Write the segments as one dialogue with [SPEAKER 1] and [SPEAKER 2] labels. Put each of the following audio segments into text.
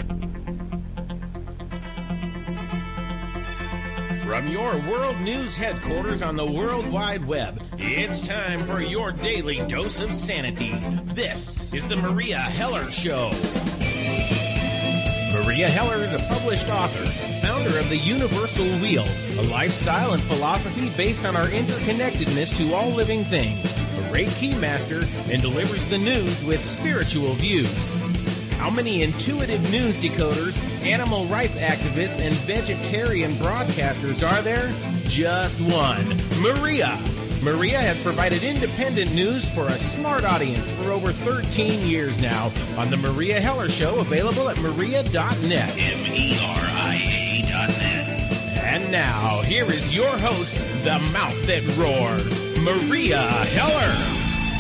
[SPEAKER 1] From your world news headquarters on the World Wide Web, it's time for your daily dose of sanity. This is the Maria Heller Show. Maria Heller is a published author, founder of the Universal Wheel, a lifestyle and philosophy based on our interconnectedness to all living things, a Reiki master, and delivers the news with spiritual views. How many intuitive news decoders, animal rights activists, and vegetarian broadcasters are there? Just one. Maria. Maria has provided independent news for a smart audience for over 13 years now on The Maria Heller Show, available at maria.net. MERIA.net. And now, here is your host, the mouth that roars, Maria Heller.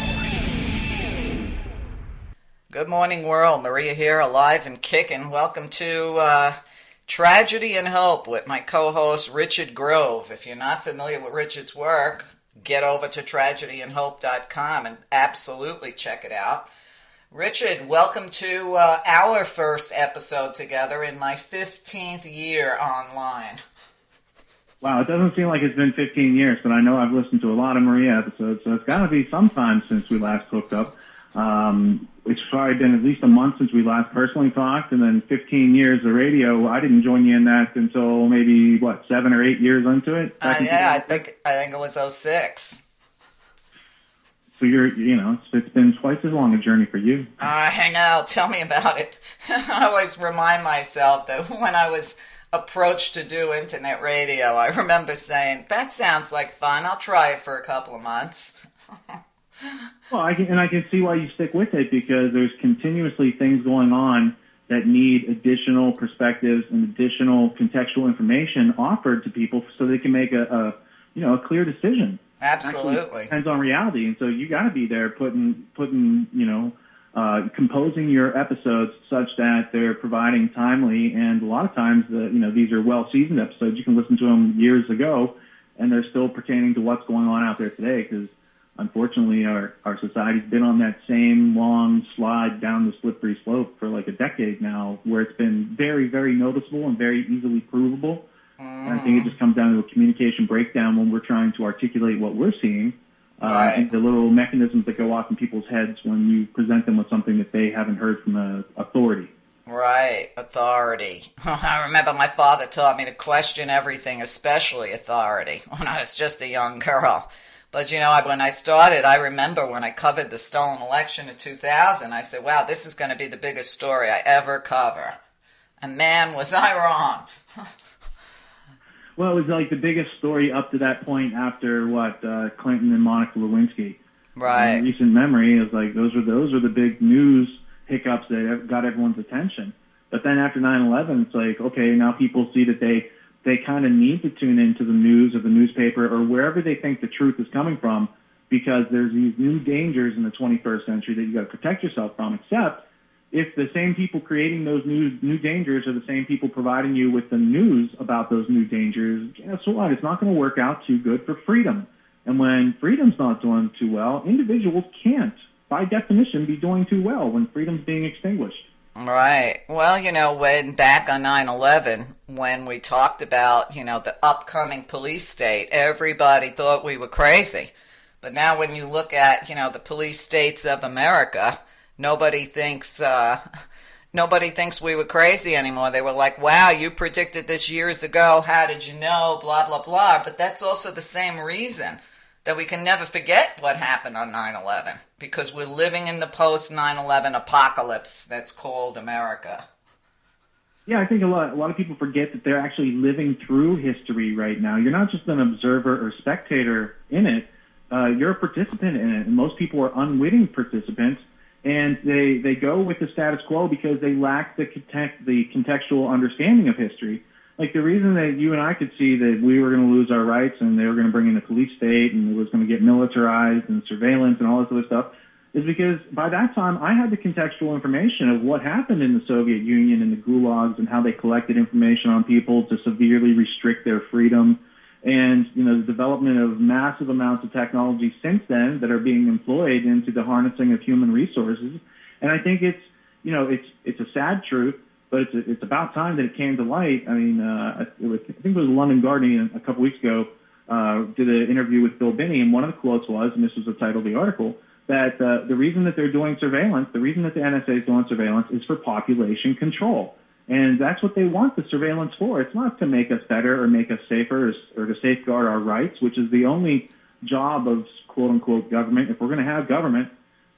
[SPEAKER 2] Good morning, world. Maria here, alive and kicking. Welcome to Tragedy and Hope with my co-host, Richard Grove. If you're not familiar with Richard's work, get over to tragedyandhope.com and absolutely check it out. Richard, welcome to our first episode together in my 15th year online.
[SPEAKER 3] Wow, it doesn't seem like it's been 15 years, but I know I've listened to a lot of Maria episodes, so it's got to be some time since we last hooked up. It's probably been at least a month since we last personally talked, and then 15 years of radio. I didn't join you in that until maybe, 7 or 8 years into it?
[SPEAKER 2] Yeah, I think it was 06.
[SPEAKER 3] So it's been twice as long a journey for you.
[SPEAKER 2] I know. Tell me about it. I always remind myself that when I was approached to do internet radio, I remember saying, that sounds like fun. I'll try it for a couple of months.
[SPEAKER 3] Well, I can see why you stick with it, because there's continuously things going on that need additional perspectives and additional contextual information offered to people so they can make a clear decision.
[SPEAKER 2] Absolutely.
[SPEAKER 3] Actually, depends on reality, and so you got to be there putting composing your episodes such that they're providing timely, and a lot of times these are well-seasoned episodes. You can listen to them years ago, and they're still pertaining to what's going on out there today, because unfortunately, our society's been on that same long slide down the slippery slope for like a decade now, where it's been very, very noticeable and very easily provable. And I think it just comes down to a communication breakdown when we're trying to articulate what we're seeing, and the little mechanisms that go off in people's heads when you present them with something that they haven't heard from the authority.
[SPEAKER 2] Right, authority. I remember my father taught me to question everything, especially authority, when I was just a young girl. But, when I started, I remember when I covered the stolen election of 2000, I said, wow, this is going to be the biggest story I ever cover. And man, was I wrong.
[SPEAKER 3] Well, it was like the biggest story up to that point after Clinton and Monica Lewinsky.
[SPEAKER 2] Right.
[SPEAKER 3] In recent memory, it was like those were the big news hiccups that got everyone's attention. But then after 9/11, it's like, okay, now people see that they kind of need to tune into the news or the newspaper or wherever they think the truth is coming from, because there's these new dangers in the 21st century that you got to protect yourself from, except if the same people creating those new dangers are the same people providing you with the news about those new dangers, guess what? It's not going to work out too good for freedom. And when freedom's not doing too well, individuals can't, by definition, be doing too well when freedom's being extinguished.
[SPEAKER 2] Right. Well, when back on 9/11, when we talked about, the upcoming police state, everybody thought we were crazy. But now when you look at, the police states of America, nobody thinks we were crazy anymore. They were like, wow, you predicted this years ago. How did you know? Blah, blah, blah. But that's also the same reason that we can never forget what happened on 9/11, because we're living in the post-9/11 apocalypse that's called America.
[SPEAKER 3] Yeah, I think a lot of people forget that they're actually living through history right now. You're not just an observer or spectator in it. You're a participant in it, and most people are unwitting participants, and they go with the status quo because they lack the contextual understanding of history. Like the reason that you and I could see that we were going to lose our rights and they were going to bring in a police state and it was going to get militarized and surveillance and all this other stuff is because by that time I had the contextual information of what happened in the Soviet Union and the gulags and how they collected information on people to severely restrict their freedom, and the development of massive amounts of technology since then that are being employed into the harnessing of human resources. And I think it's a sad truth, but it's about time that it came to light. I mean, I think it was London Guardian a couple weeks ago did an interview with Bill Binney, and one of the quotes was, and this was the title of the article, that the reason that they're doing surveillance, the reason that the NSA is doing surveillance is for population control. And that's what they want the surveillance for. It's not to make us better or make us safer or to safeguard our rights, which is the only job of quote-unquote government. If we're going to have government,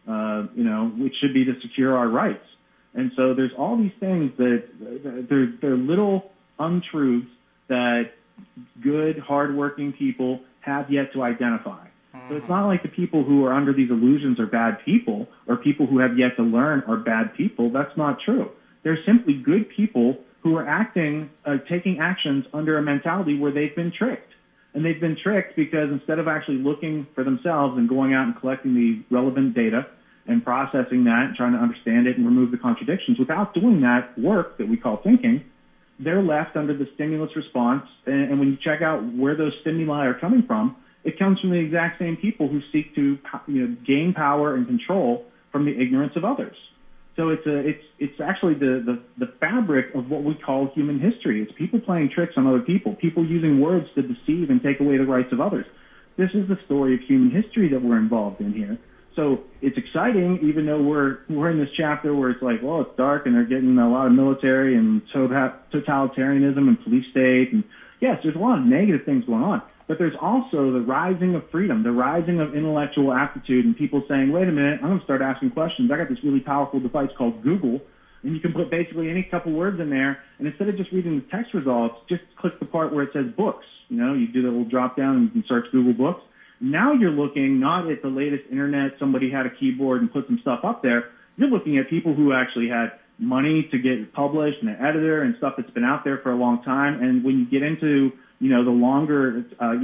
[SPEAKER 3] it should be to secure our rights. And so there's all these things that they're little untruths that good, hardworking people have yet to identify. So it's not like the people who are under these illusions are bad people or people who have yet to learn are bad people. That's not true. They're simply good people who are taking actions under a mentality where they've been tricked. And they've been tricked because instead of actually looking for themselves and going out and collecting the relevant data and processing that and trying to understand it and remove the contradictions, without doing that work that we call thinking, they're left under the stimulus response. And when you check out where those stimuli are coming from, it comes from the exact same people who seek to gain power and control from the ignorance of others. So it's actually the fabric of what we call human history. It's people playing tricks on other people using words to deceive and take away the rights of others. This is the story of human history that we're involved in here. So it's exciting, even though we're in this chapter where it's like, well, it's dark and they're getting a lot of military and totalitarianism and police state. And yes, there's a lot of negative things going on. But there's also the rising of freedom, the rising of intellectual aptitude, and people saying, wait a minute, I'm going to start asking questions. I got this really powerful device called Google, and you can put basically any couple words in there, and instead of just reading the text results, just click the part where it says books. You do the little drop down and you can search Google Books. Now you're looking not at the latest internet, somebody had a keyboard and put some stuff up there. You're looking at people who actually had money to get it published and an editor and stuff that's been out there for a long time. And when you get into the longer,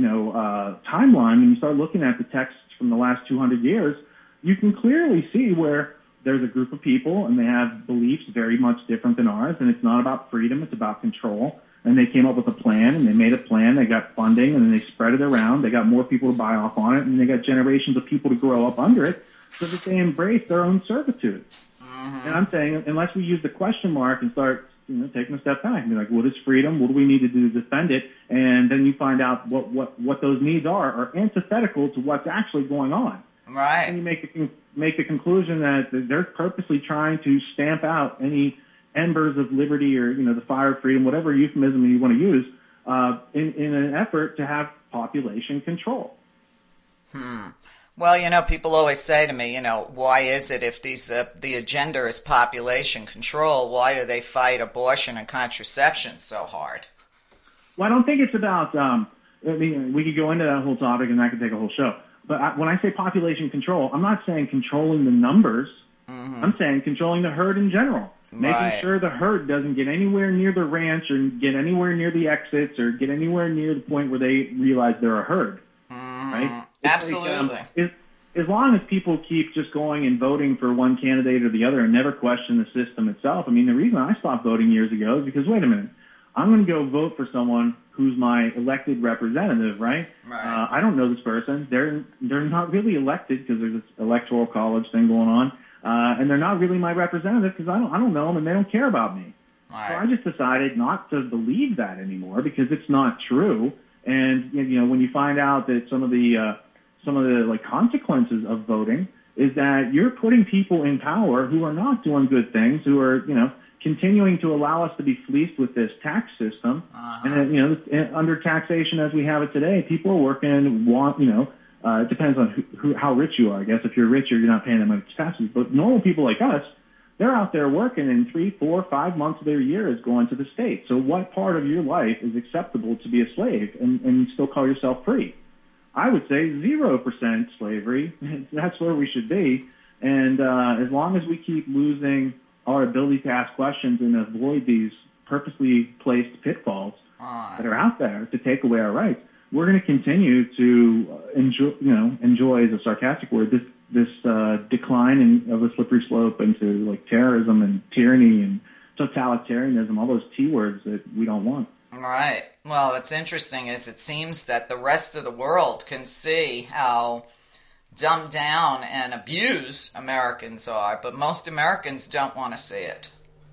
[SPEAKER 3] timeline, and you start looking at the texts from the last 200 years, you can clearly see where there's a group of people and they have beliefs very much different than ours, and it's not about freedom, it's about control. And they came up with a plan, and they made a plan, they got funding, and then they spread it around, they got more people to buy off on it, and they got generations of people to grow up under it so that they embrace their own servitude. Mm-hmm. And I'm saying, unless we use the question mark and start taking a step back and be like, what is freedom? What do we need to do to defend it? And then you find out what those needs are antithetical to what's actually going on.
[SPEAKER 2] Right.
[SPEAKER 3] And you make the conclusion that they're purposely trying to stamp out any embers of liberty or, the fire of freedom, whatever euphemism you want to use, in an effort to have population control.
[SPEAKER 2] Well, people always say to me, why is it if the agenda is population control, why do they fight abortion and contraception so hard?
[SPEAKER 3] Well, I don't think it's about, we could go into that whole topic and that could take a whole show. But when I say population control, I'm not saying controlling the numbers. Mm-hmm. I'm saying controlling the herd in general. Making sure the herd doesn't get anywhere near the ranch or get anywhere near the exits or get anywhere near the point where they realize they're a herd. Right?
[SPEAKER 2] Absolutely.
[SPEAKER 3] As long as people keep just going and voting for one candidate or the other and never question the system itself. I mean, the reason I stopped voting years ago is because, wait a minute, I'm going to go vote for someone who's my elected representative, right? I don't know this person. They're not really elected because there's this electoral college thing going on. And they're not really my representative because I don't know them and they don't care about me. Right. So I just decided not to believe that anymore because it's not true. And when you find out that some of the consequences of voting is that you're putting people in power who are not doing good things, who are continuing to allow us to be fleeced with this tax system. Uh-huh. And under taxation as we have it today, people are working it depends on how rich you are. I guess if you're richer, you're not paying that much taxes. But normal people like us, they're out there working, and 3, 4, 5 months of their year is going to the state. So what part of your life is acceptable to be a slave and still call yourself free? I would say 0% slavery. That's where we should be. And as long as we keep losing our ability to ask questions and avoid these purposely placed pitfalls that are out there to take away our rights, we're going to continue to enjoy is a sarcastic word, this decline of a slippery slope into like terrorism and tyranny and totalitarianism, all those T words that we don't want.
[SPEAKER 2] Right. Well, what's interesting is it seems that the rest of the world can see how dumbed down and abused Americans are, but most Americans don't want to see it.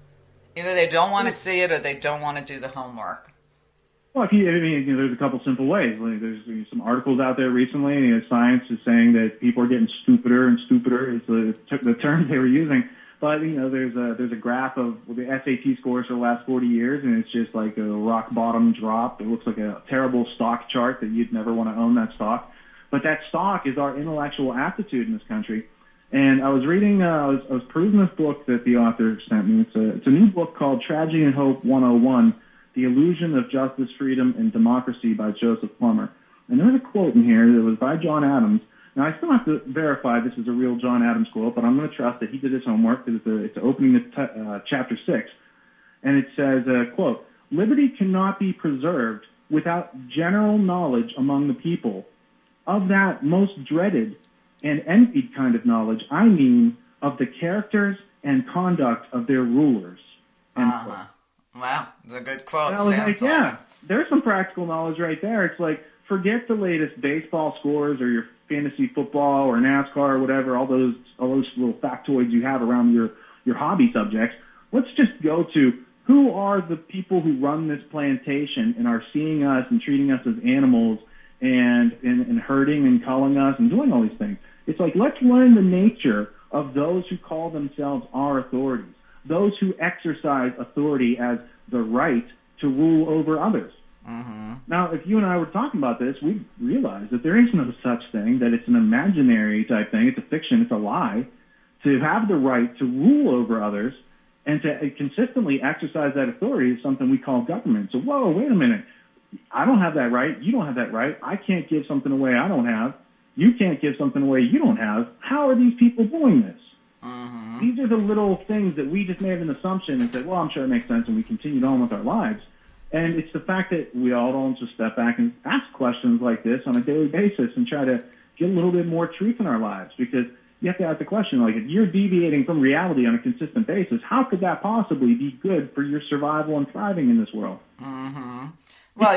[SPEAKER 2] Either they don't want to see it or they don't want to do the homework.
[SPEAKER 3] Well, there's a couple simple ways. Like, there's some articles out there recently, and science is saying that people are getting stupider and stupider. Is the term they were using. But there's a graph of the SAT scores for the last 40 years, and it's just like a rock bottom drop. It looks like a terrible stock chart that you'd never want to own that stock. But that stock is our intellectual aptitude in this country. And I was reading, I was perusing this book that the author sent me. It's a new book called Tragedy and Hope 101. The Illusion of Justice, Freedom, and Democracy by Joseph Plummer. And there's a quote in here that was by John Adams. Now, I still have to verify this is a real John Adams quote, but I'm going to trust that he did his homework because it's opening of chapter 6. And it says, quote, "Liberty cannot be preserved without general knowledge among the people. Of that most dreaded and envied kind of knowledge, I mean of the characters and conduct of their rulers." End quote.
[SPEAKER 2] Wow, it's a good quote.
[SPEAKER 3] And I was like, yeah, there's some practical knowledge right there. It's like, forget the latest baseball scores or your fantasy football or NASCAR or whatever, all those little factoids you have around your hobby subjects. Let's just go to who are the people who run this plantation and are seeing us and treating us as animals and hurting and culling us and doing all these things. It's like, let's learn the nature of those who call themselves our authorities. Those who exercise authority as the right to rule over others.
[SPEAKER 2] Mm-hmm.
[SPEAKER 3] Now, if you and I were talking about this, we'd realize that there is no such thing, that it's an imaginary type thing, it's a fiction, it's a lie, to have the right to rule over others and to consistently exercise that authority is something we call government. So, whoa, wait a minute. I don't have that right. You don't have that right. I can't give something away I don't have. You can't give something away you don't have. How are these people doing this?
[SPEAKER 2] Mm-hmm.
[SPEAKER 3] These are the little things that we just made an assumption and said, well, I'm sure it makes sense, and we continued on with our lives. And it's the fact that we all don't just step back and ask questions like this on a daily basis and try to get a little bit more truth in our lives. Because you have to ask the question, like, if you're deviating from reality on a consistent basis, how could that possibly be good for your survival and thriving in this world?
[SPEAKER 2] Mm-hmm. Well,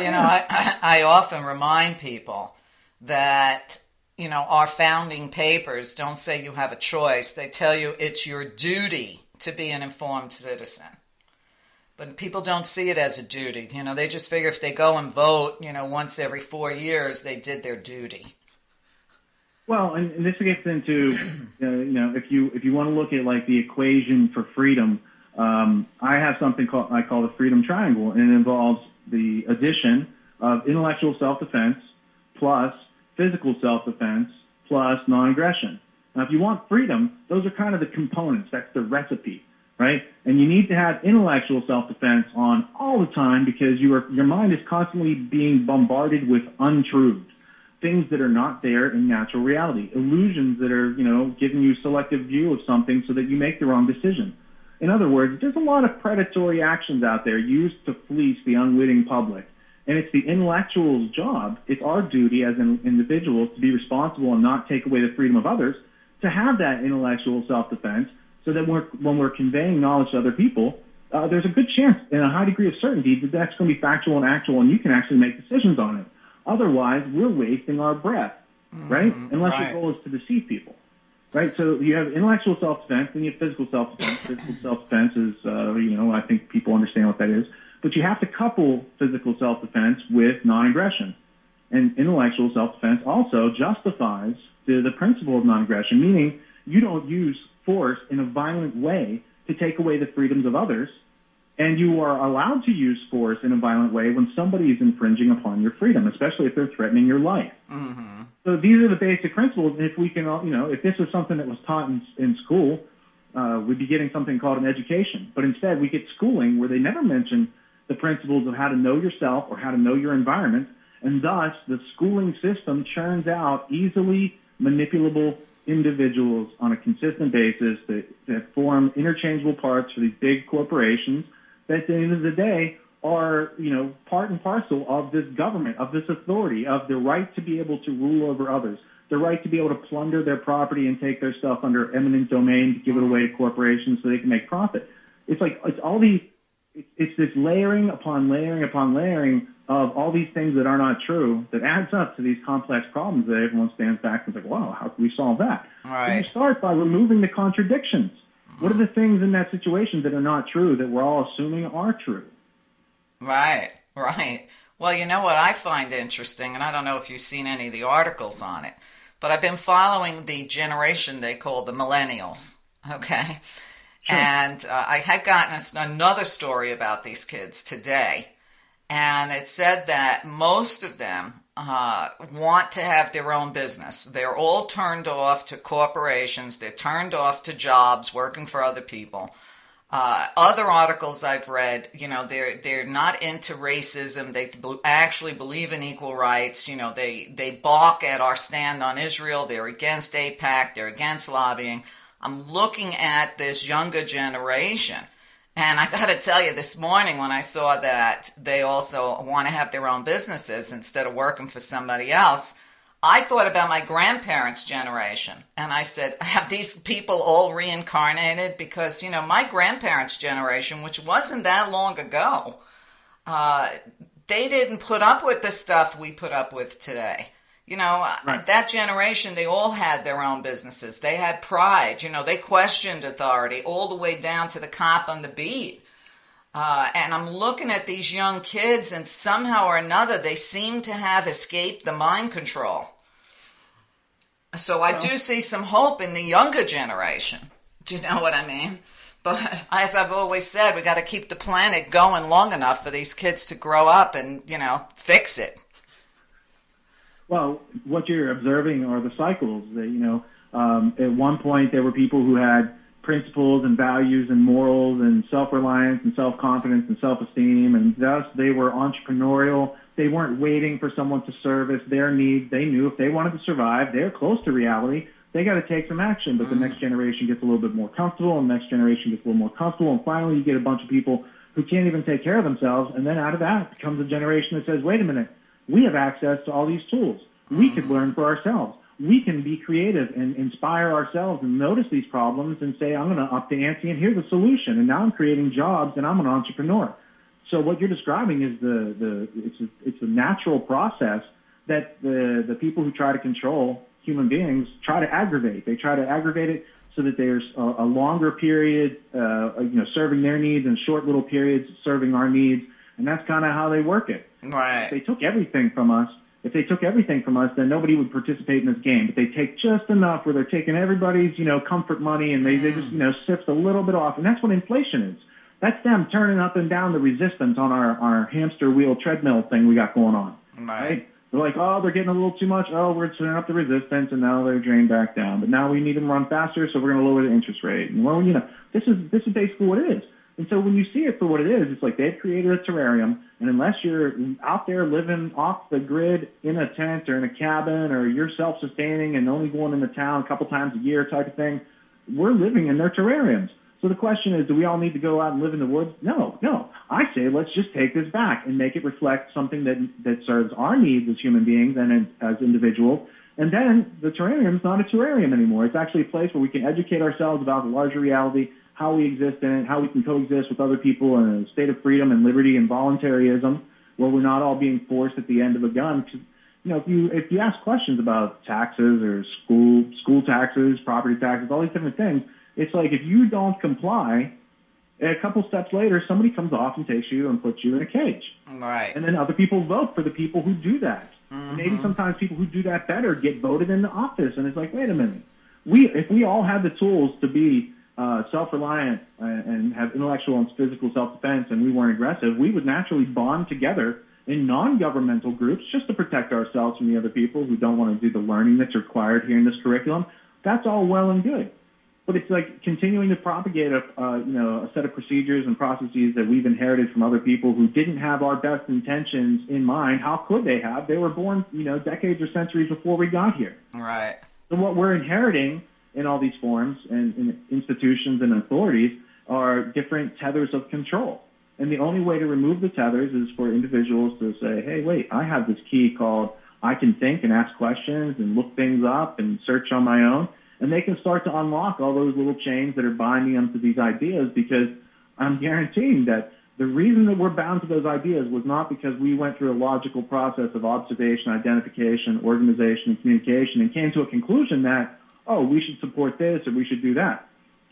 [SPEAKER 2] I often remind people that, our founding papers don't say you have a choice. They tell you it's your duty to be an informed citizen. But people don't see it as a duty. They just figure if they go and vote, once every 4 years, they did their duty.
[SPEAKER 3] Well, and this gets into, if you want to look at like the equation for freedom, I have something I call the freedom triangle, and it involves the addition of intellectual self-defense plus physical self-defense plus non-aggression. Now, if you want freedom, those are kind of the components. That's the recipe, right? And you need to have intellectual self-defense on all the time because your mind is constantly being bombarded with untruths, things that are not there in natural reality, illusions that are, giving you selective view of something so that you make the wrong decision. In other words, there's a lot of predatory actions out there used to fleece the unwitting public. And it's the intellectual's job, it's our duty as individuals to be responsible and not take away the freedom of others, to have that intellectual self-defense so that when we're conveying knowledge to other people, there's a good chance and a high degree of certainty that that's going to be factual and actual and you can actually make decisions on it. Otherwise, we're wasting our breath, right? Unless your goal is to deceive people, right? So you have intellectual self-defense, then you have physical self-defense. Physical self-defense is, I think people understand what that is. But you have to couple physical self-defense with non-aggression. And intellectual self-defense also justifies the principle of non-aggression, meaning you don't use force in a violent way to take away the freedoms of others, and you are allowed to use force in a violent way when somebody is infringing upon your freedom, especially if they're threatening your life.
[SPEAKER 2] Mm-hmm.
[SPEAKER 3] So these are the basic principles. If we can, if this was something that was taught in school, we'd be getting something called an education. But instead, we get schooling where they never mention the principles of how to know yourself or how to know your environment, and thus the schooling system churns out easily manipulable individuals on a consistent basis that form interchangeable parts for these big corporations that at the end of the day are, part and parcel of this government, of this authority, of the right to be able to rule over others, the right to be able to plunder their property and take their stuff under eminent domain to give it away to corporations so they can make profit. It's like, it's this layering upon layering upon layering of all these things that are not true that adds up to these complex problems that everyone stands back and is like, wow, how can we solve that?
[SPEAKER 2] Right.
[SPEAKER 3] And you start by removing the contradictions. What are the things in that situation that are not true that we're all assuming are true?
[SPEAKER 2] Right, right. Well, you know what I find interesting, and I don't know if you've seen any of the articles on it, but I've been following the generation they call the millennials, okay? Sure. And I had gotten another story about these kids today, and it said that most of them want to have their own business. They're all turned off to corporations. They're turned off to jobs, working for other people. Other articles I've read, you know, they're not into racism. They actually believe in equal rights. You know, they balk at our stand on Israel. They're against AIPAC. They're against lobbying. I'm looking at this younger generation. And I got to tell you, this morning when I saw that they also want to have their own businesses instead of working for somebody else, I thought about my grandparents' generation. And I said, have these people all reincarnated? Because, you know, my grandparents' generation, which wasn't that long ago, they didn't put up with the stuff we put up with today. You know, right. That generation, they all had their own businesses. They had pride. You know, they questioned authority all the way down to the cop on the beat. And I'm looking at these young kids, and somehow or another, they seem to have escaped the mind control. So I do see some hope in the younger generation. Do you know what I mean? But as I've always said, we got to keep the planet going long enough for these kids to grow up and, you know, fix it.
[SPEAKER 3] Well, what you're observing are the cycles. That, you know, at one point there were people who had principles and values and morals and self-reliance and self-confidence and self-esteem, and thus they were entrepreneurial. They weren't waiting for someone to service their needs. They knew if they wanted to survive, they're close to reality, they got to take some action. But the next generation gets a little bit more comfortable, and the next generation gets a little more comfortable, and finally you get a bunch of people who can't even take care of themselves, and then out of that comes a generation that says, wait a minute, we have access to all these tools. We could learn for ourselves. We can be creative and inspire ourselves and notice these problems and say, I'm going to up the ante and here's the solution. And now I'm creating jobs and I'm an entrepreneur. So what you're describing is it's a natural process that the people who try to control human beings try to aggravate. They try to aggravate it so that there's a longer period, serving their needs and short little periods serving our needs. And that's kind of how they work it.
[SPEAKER 2] Right.
[SPEAKER 3] If they took everything from us, then nobody would participate in this game. But they take just enough where they're taking everybody's, comfort money, and they just, sift a little bit off. And that's what inflation is. That's them turning up and down the resistance on our hamster wheel treadmill thing we got going on. Right? They're like, oh, they're getting a little too much. Oh, we're turning up the resistance, and now they're drained back down. But now we need them to run faster, so we're going to lower the interest rate. And well, this is basically what it is. And so when you see it for what it is, it's like they've created a terrarium, and unless you're out there living off the grid in a tent or in a cabin, or you're self-sustaining and only going into town a couple times a year type of thing, we're living in their terrariums. So the question is, do we all need to go out and live in the woods? No. I say let's just take this back and make it reflect something that serves our needs as human beings and as individuals. And then the terrarium's not a terrarium anymore. It's actually a place where we can educate ourselves about the larger reality, how we exist in it, how we can coexist with other people in a state of freedom and liberty and voluntarism, where we're not all being forced at the end of a gun. If you ask questions about taxes or school taxes, property taxes, all these different things, it's like if you don't comply, a couple steps later, somebody comes off and takes you and puts you in a cage.
[SPEAKER 2] Right.
[SPEAKER 3] And then other people vote for the people who do that. Mm-hmm. Maybe sometimes people who do that better get voted into office. And it's like, wait a minute. If we all had the tools to be self-reliant and have intellectual and physical self-defense, and we weren't aggressive, we would naturally bond together in non-governmental groups just to protect ourselves from the other people who don't want to do the learning that's required here in this curriculum. That's all well and good. But it's like continuing to propagate a set of procedures and processes that we've inherited from other people who didn't have our best intentions in mind. How could they have? They were born, decades or centuries before we got here.
[SPEAKER 2] Right.
[SPEAKER 3] So what we're inheriting in all these forms and in institutions and authorities are different tethers of control. And the only way to remove the tethers is for individuals to say, hey, wait, I have this key called I can think and ask questions and look things up and search on my own. And they can start to unlock all those little chains that are binding them to these ideas, because I'm guaranteeing that the reason that we're bound to those ideas was not because we went through a logical process of observation, identification, organization, and communication and came to a conclusion that, oh, we should support this or we should do that.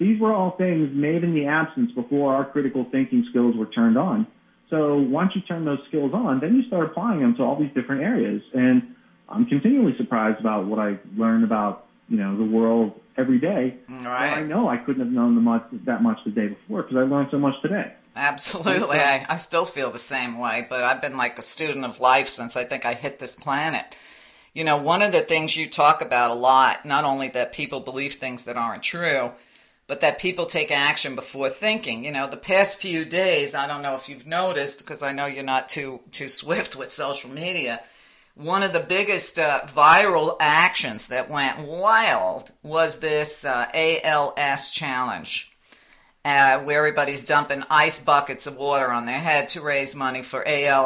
[SPEAKER 3] These were all things made in the absence before our critical thinking skills were turned on. So once you turn those skills on, then you start applying them to all these different areas. And I'm continually surprised about what I learn about, the world every day.
[SPEAKER 2] Right.
[SPEAKER 3] I know I couldn't have known that much the day before because I learned so much today.
[SPEAKER 2] Absolutely. I still feel the same way, but I've been like a student of life since I think I hit this planet. One of the things you talk about a lot, not only that people believe things that aren't true, but that people take action before thinking. The past few days, I don't know if you've noticed, because I know you're not too swift with social media, one of the biggest viral actions that went wild was this ALS challenge, where everybody's dumping ice buckets of water on their head to raise money for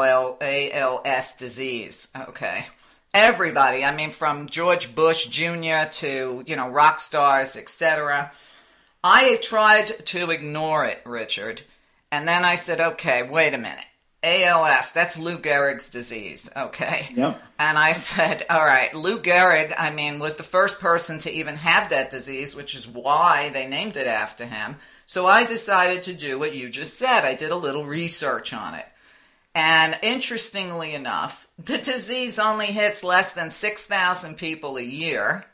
[SPEAKER 2] ALS disease. Okay. Everybody, from George Bush Jr. to, rock stars, etc. I tried to ignore it, Richard. And then I said, okay, wait a minute. ALS, that's Lou Gehrig's disease, okay?
[SPEAKER 3] Yep.
[SPEAKER 2] And I said, all right, Lou Gehrig, was the first person to even have that disease, which is why they named it after him. So I decided to do what you just said. I did a little research on it. And interestingly enough, the disease only hits less than 6,000 people a year.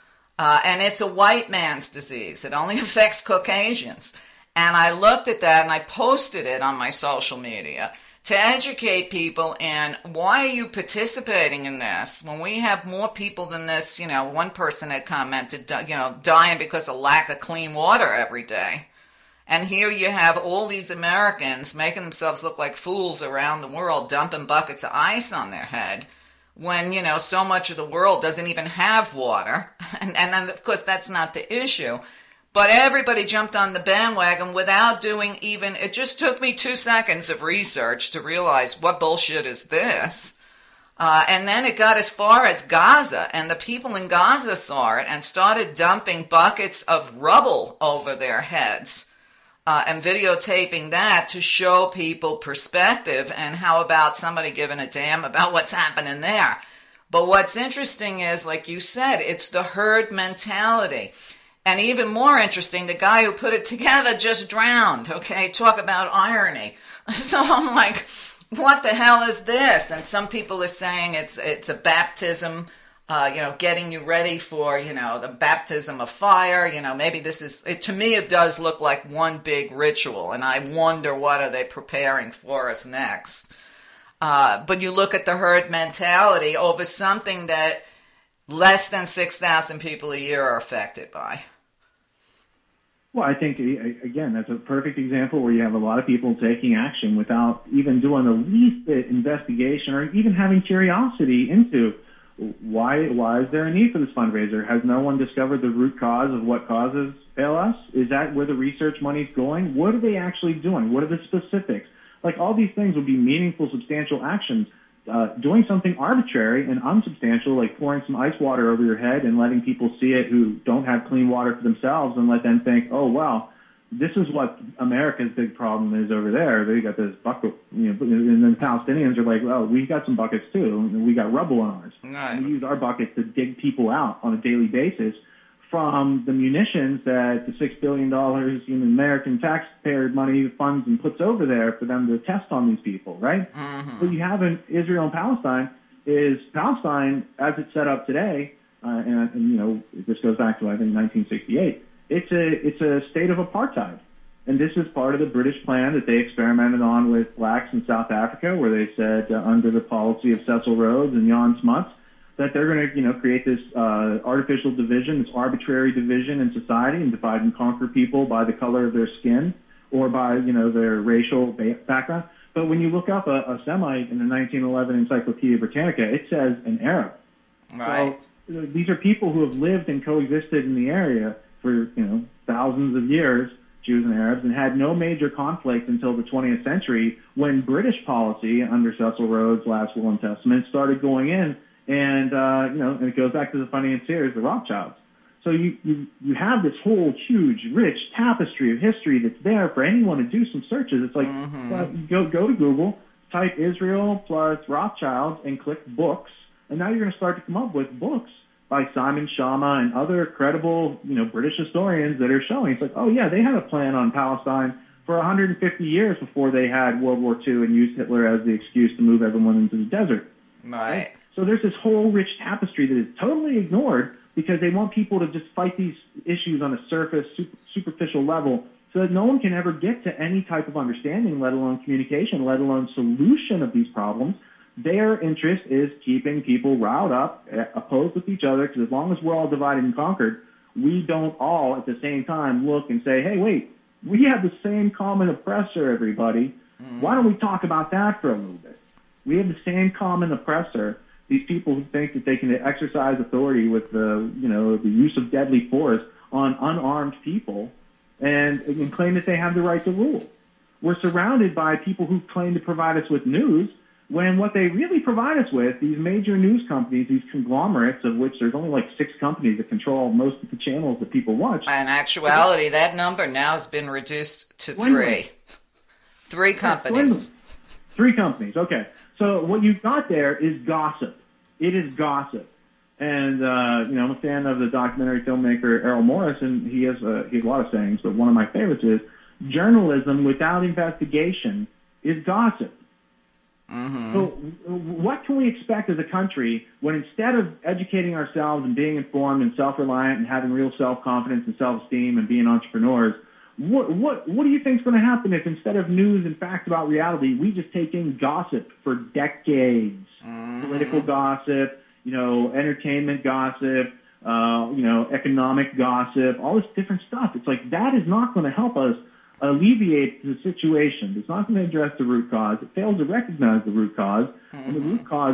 [SPEAKER 2] And it's a white man's disease. It only affects Caucasians. And I looked at that and I posted it on my social media to educate people in why are you participating in this when we have more people than this. One person had commented, dying because of lack of clean water every day. And here you have all these Americans making themselves look like fools around the world, dumping buckets of ice on their head when, so much of the world doesn't even have water. And of course, that's not the issue. But everybody jumped on the bandwagon without doing it just took me 2 seconds of research to realize what bullshit is this. And then it got as far as Gaza, and the people in Gaza saw it and started dumping buckets of rubble over their heads and videotaping that to show people perspective and how about somebody giving a damn about what's happening there. But what's interesting is, like you said, it's the herd mentality. And even more interesting, the guy who put it together just drowned, okay? Talk about irony. So I'm like, what the hell is this? And some people are saying it's a baptism, getting you ready for, the baptism of fire. Maybe this is, to me it does look like one big ritual. And I wonder what are they preparing for us next. But you look at the herd mentality over something that less than 6,000 people a year are affected by.
[SPEAKER 3] Well, I think, again, that's a perfect example where you have a lot of people taking action without even doing the least bit investigation or even having curiosity into why is there a need for this fundraiser? Has no one discovered the root cause of what causes ALS? Is that where the research money's going? What are they actually doing? What are the specifics? Like, all these things would be meaningful, substantial actions. Doing something arbitrary and unsubstantial, like pouring some ice water over your head and letting people see it who don't have clean water for themselves and let them think, oh, wow, this is what America's big problem is over there. They got this bucket, and then the Palestinians are like, well, we got some buckets too, and we got rubble on ours.
[SPEAKER 2] Right.
[SPEAKER 3] And we use our buckets to dig people out on a daily basis from the munitions that the $6 billion in American taxpayer money funds and puts over there for them to test on these people, right?
[SPEAKER 2] Mm-hmm.
[SPEAKER 3] What you have in Israel and Palestine is Palestine, as it's set up today, and this goes back to, I think, 1968, it's a state of apartheid. And this is part of the British plan that they experimented on with blacks in South Africa, where they said, under the policy of Cecil Rhodes and Jan Smuts, that they're going to, create this artificial division, this arbitrary division in society, and divide and conquer people by the color of their skin or by, their racial background. But when you look up a Semite in the 1911 Encyclopedia Britannica, it says an Arab.
[SPEAKER 2] Right.
[SPEAKER 3] So these are people who have lived and coexisted in the area for, thousands of years, Jews and Arabs, and had no major conflict until the 20th century when British policy under Cecil Rhodes' last will and testament started going in. And, and it goes back to the financiers, the Rothschilds. So you have this whole huge, rich tapestry of history that's there for anyone to do some searches. It's like, go to Google, type Israel plus Rothschilds, and click books. And now you're going to start to come up with books by Simon Schama and other credible, British historians that are showing. It's like, oh yeah, they had a plan on Palestine for 150 years before they had World War II and used Hitler as the excuse to move everyone into the desert.
[SPEAKER 2] Right.
[SPEAKER 3] So there's this whole rich tapestry that is totally ignored because they want people to just fight these issues on a surface, superficial level, so that no one can ever get to any type of understanding, let alone communication, let alone solution of these problems. Their interest is keeping people riled up, opposed with each other, because as long as we're all divided and conquered, we don't all at the same time look and say, hey, wait, we have the same common oppressor, everybody. Why don't we talk about that for a little bit? We have the same common oppressor. These people who think that they can exercise authority with the use of deadly force on unarmed people and claim that they have the right to rule. We're surrounded by people who claim to provide us with news when what they really provide us with, these major news companies, these conglomerates, of which there's only like 6 companies that control most of the channels that people watch.
[SPEAKER 2] In actuality, that number now has been reduced to 3. 3 companies.
[SPEAKER 3] 3 companies, okay. So what you've got there is gossip. It is gossip. And, I'm a fan of the documentary filmmaker Errol Morris, and he has a lot of sayings, but one of my favorites is, journalism without investigation is gossip. Mm-hmm. So what can we expect as a country when instead of educating ourselves and being informed and self-reliant and having real self-confidence and self-esteem and being entrepreneurs, what do you think is going to happen if instead of news and facts about reality, we just take in gossip for decades? Mm-hmm. Political gossip, entertainment gossip, economic gossip, all this different stuff. It's like that is not going to help us alleviate the situation. It's not going to address the root cause. It fails to recognize the root cause. Mm-hmm. And the root cause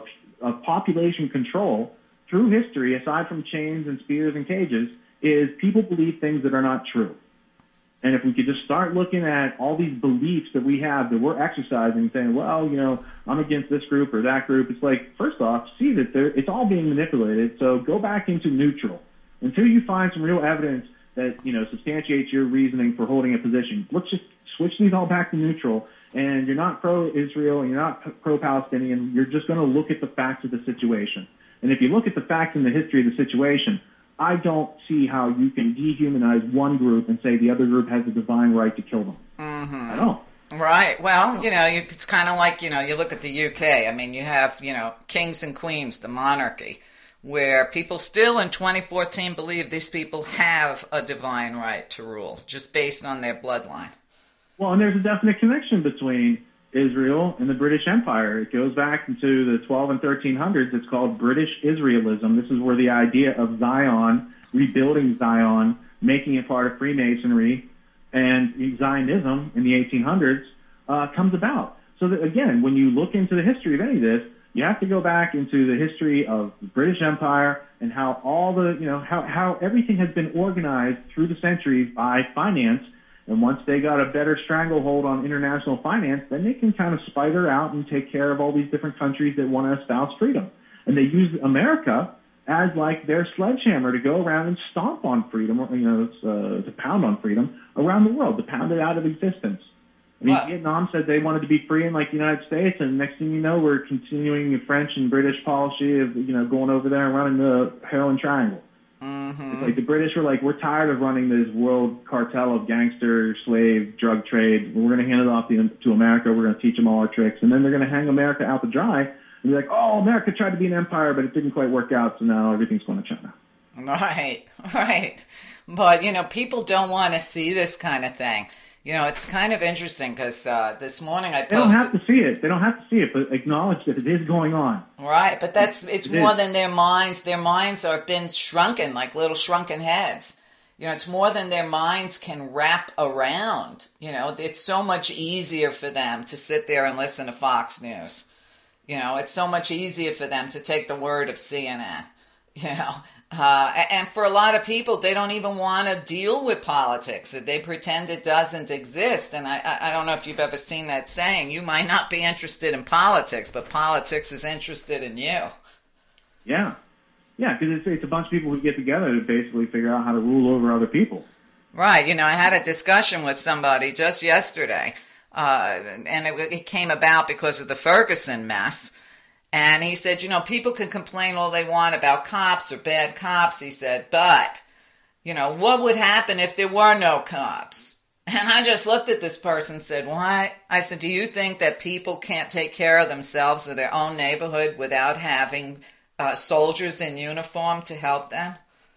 [SPEAKER 3] of population control through history, aside from chains and spears and cages, is people believe things that are not true. And if we could just start looking at all these beliefs that we have that we're exercising, saying, well, I'm against this group or that group, it's like, first off, see that it's all being manipulated, so go back into neutral. Until you find some real evidence that, substantiates your reasoning for holding a position, let's just switch these all back to neutral, and you're not pro-Israel and you're not pro-Palestinian, you're just going to look at the facts of the situation. And if you look at the facts and the history of the situation, I don't see how you can dehumanize one group and say the other group has a divine right to kill them. Mm-hmm. I don't.
[SPEAKER 2] Right. Well, it's kind of like, you look at the UK. I mean, you have, kings and queens, the monarchy, where people still in 2014 believe these people have a divine right to rule, just based on their bloodline.
[SPEAKER 3] Well, and there's a definite connection between Israel and the British Empire. It goes back into the 12 and 1300s. It's called British Israelism. This is where the idea of Zion, rebuilding Zion, making it part of Freemasonry, and Zionism in the 1800s comes about. So that, again, when you look into the history of any of this, you have to go back into the history of the British Empire and how all the, how everything has been organized through the centuries by finance. And once they got a better stranglehold on international finance, then they can kind of spider out and take care of all these different countries that want to espouse freedom. And they use America as like their sledgehammer to go around and stomp on freedom, to pound on freedom around the world, to pound it out of existence. I mean, Vietnam said they wanted to be free in like the United States, and next thing you know, we're continuing the French and British policy of, going over there and running the heroin triangle. Mm-hmm. It's like the British were like, we're tired of running this world cartel of gangster, slave, drug trade. We're going to hand it off to America. We're going to teach them all our tricks. And then they're going to hang America out to dry and be like, oh, America tried to be an empire, but it didn't quite work out, so now everything's going to China.
[SPEAKER 2] Right. But, people don't want to see this kind of thing. It's kind of interesting because this morning I posted...
[SPEAKER 3] They don't have to see it. They don't have to see it, but acknowledge that it is going on.
[SPEAKER 2] Right, but it's more than their minds. Their minds are been shrunken, like little shrunken heads. It's more than their minds can wrap around. It's so much easier for them to sit there and listen to Fox News. It's so much easier for them to take the word of CNN. And for a lot of people, they don't even want to deal with politics. They pretend it doesn't exist. And I don't know if you've ever seen that saying, you might not be interested in politics, but politics is interested in you.
[SPEAKER 3] Yeah. Yeah, because it's a bunch of people who get together to basically figure out how to rule over other people.
[SPEAKER 2] Right. I had a discussion with somebody just yesterday, and it came about because of the Ferguson mess. And he said, people can complain all they want about cops or bad cops, he said, but, what would happen if there were no cops? And I just looked at this person and said, why? I said, do you think that people can't take care of themselves in their own neighborhood without having soldiers in uniform to help them?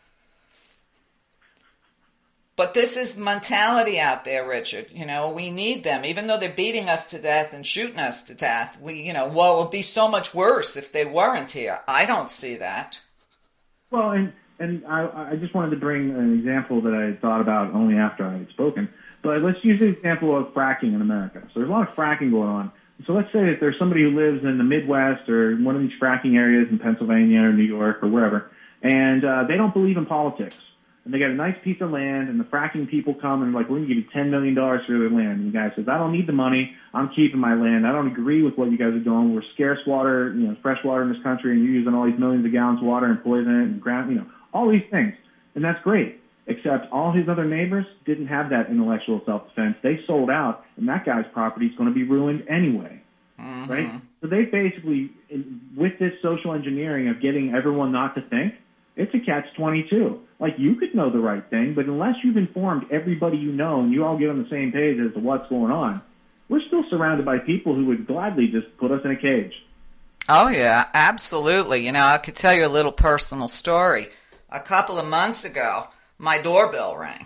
[SPEAKER 2] But this is mentality out there, Richard. We need them. Even though they're beating us to death and shooting us to death, it would be so much worse if they weren't here. I don't see that.
[SPEAKER 3] Well, and I just wanted to bring an example that I thought about only after I had spoken. But let's use the example of fracking in America. So there's a lot of fracking going on. So let's say that there's somebody who lives in the Midwest or one of these fracking areas in Pennsylvania or New York or wherever, and they don't believe in politics. And they got a nice piece of land, and the fracking people come and like, we're going to give you $10 million for their land. And the guy says, I don't need the money. I'm keeping my land. I don't agree with what you guys are doing. We're scarce water, fresh water in this country, and you're using all these millions of gallons of water and poison it and ground, all these things. And that's great. Except all his other neighbors didn't have that intellectual self-defense. They sold out, and that guy's property is going to be ruined anyway. Mm-hmm. Right? So they basically, with this social engineering of getting everyone not to think, it's a catch-22. Like, you could know the right thing, but unless you've informed everybody you know and you all get on the same page as to what's going on, we're still surrounded by people who would gladly just put us in a cage.
[SPEAKER 2] Oh, yeah, absolutely. I could tell you a little personal story. A couple of months ago, my doorbell rang.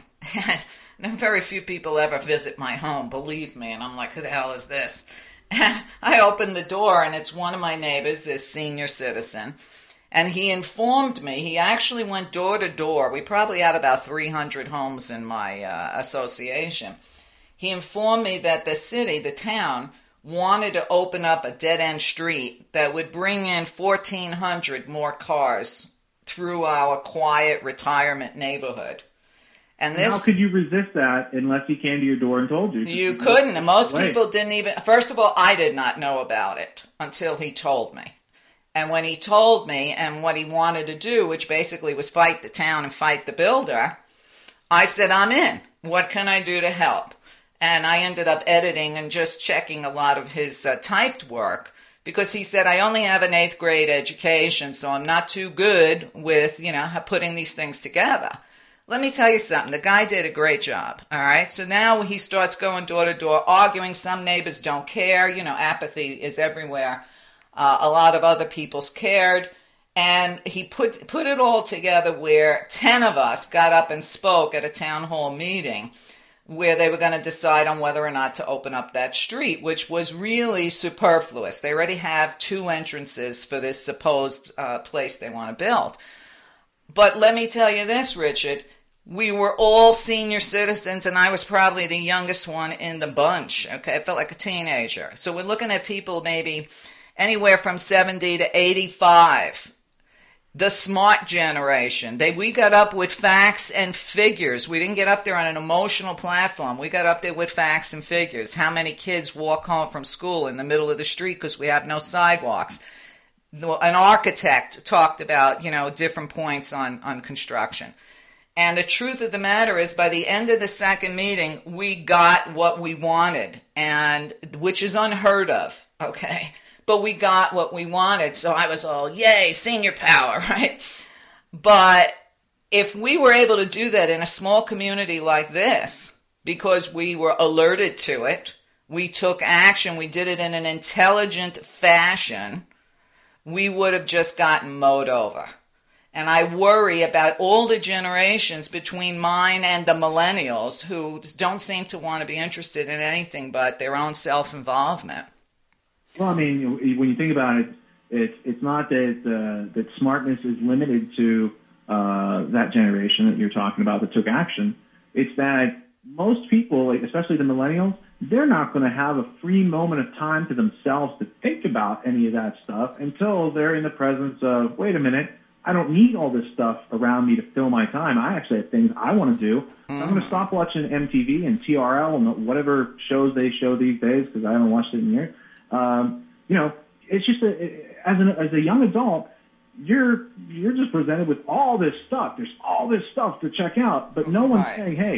[SPEAKER 2] And very few people ever visit my home, believe me. And I'm like, who the hell is this? And I opened the door, and it's one of my neighbors, this senior citizen. And he informed me, he actually went door to door. We probably had about 300 homes in my association. He informed me that the city, the town, wanted to open up a dead-end street that would bring in 1,400 more cars through our quiet retirement neighborhood. And this,
[SPEAKER 3] how could you resist that unless he came to your door and told you?
[SPEAKER 2] You couldn't. And most people didn't even, first of all, I did not know about it until he told me. And when he told me and what he wanted to do, which basically was fight the town and fight the builder, I said, I'm in. What can I do to help? And I ended up editing and just checking a lot of his typed work because he said, I only have an 8th grade education, so I'm not too good with, putting these things together. Let me tell you something. The guy did a great job, all right? So now he starts going door to door, arguing. Some neighbors don't care. Apathy is everywhere. A lot of other people's cared, and he put it all together where 10 of us got up and spoke at a town hall meeting where they were going to decide on whether or not to open up that street, which was really superfluous. They already have 2 entrances for this supposed place they want to build. But let me tell you this, Richard, we were all senior citizens, and I was probably the youngest one in the bunch, okay? I felt like a teenager. So we're looking at people maybe anywhere from 70 to 85. The smart generation. We got up with facts and figures. We didn't get up there on an emotional platform. We got up there with facts and figures. How many kids walk home from school in the middle of the street because we have no sidewalks? An architect talked about, different points on construction. And the truth of the matter is, by the end of the second meeting, we got what we wanted, and which is unheard of, okay? But we got what we wanted, so I was all, yay, senior power, right? But if we were able to do that in a small community like this, because we were alerted to it, we took action, we did it in an intelligent fashion, we would have just gotten mowed over. And I worry about older generations between mine and the millennials who don't seem to want to be interested in anything but their own self-involvement.
[SPEAKER 3] Well, I mean, when you think about it, it's not that smartness is limited to that generation that you're talking about that took action. It's that most people, especially the millennials, they're not going to have a free moment of time to themselves to think about any of that stuff until they're in the presence of, wait a minute, I don't need all this stuff around me to fill my time. I actually have things I want to do. So I'm going to stop watching MTV and TRL and whatever shows they show these days because I haven't watched it in years. It's just as a young adult, you're just presented with all this stuff. There's all this stuff to check out, but no one's saying, hey,